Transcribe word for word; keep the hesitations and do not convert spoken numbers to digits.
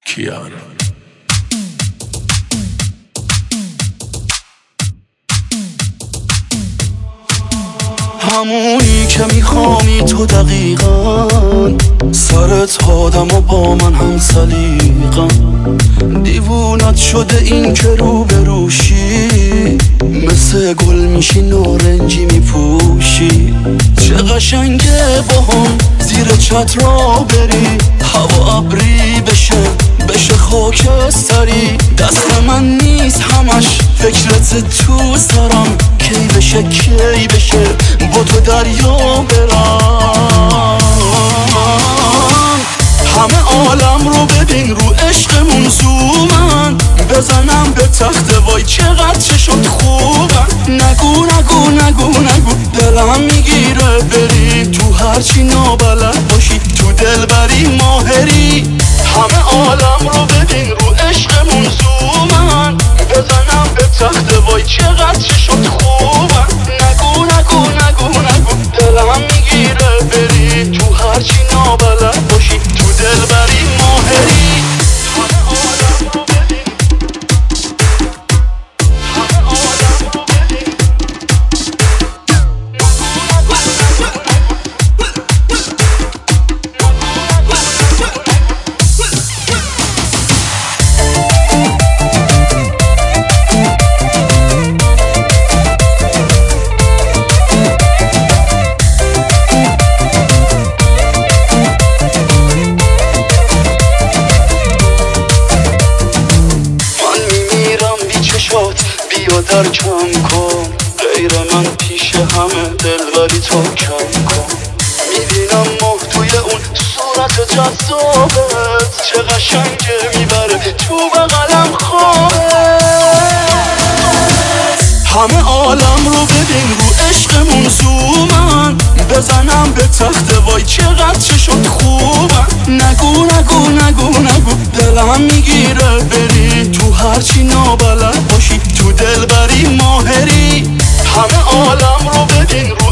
کیارا. همونی که میخوامی تو دقیقا، سرت آدم و با من هم سلیقا. دیوونت شده این که رو بروشی، مثل گل میشی نارنجی میپوشی. چه قشنگه با هم زیر چتر را بری، هوا ابری بشه بشه خاکستری. دست من نیست همش فکرت تو سرم، کی بشه کی بشه با تو دریا برم. همه عالم رو ببین رو عشقمون زومن، بزنم به تخت وای چقدر چشات خوبن. نگو نگو نگو نگو دلم میگیره بری، تو هرچی نابلد باشی تو دل بری ماهری. همه عالم رو ببین رو عشقمون زومن، بزنم به تخت وای چقدر چشات خوبن. نگو نگو نگو نگو دلم میگیره بری، تو هرچی نابلد باشی تو دل بری ماهری. همه عالم رو ببین، همه عالم رو ببین. بیا ترکم کن غیر من پیش همه دلبری تو کم کن. میبینم ماه توی اون صورت جذابت، چه قشنگه میبره تو بغلم خوابت. همه عالم رو ببین رو عشقمون زومن، بزنم به تخت وای چقدر چشات خوبن. نگو نگو نگو نگو دلم میگیره بری، تو هرچی نابلد باشی تو دل بری ماهری. همه عالم رو ببین رو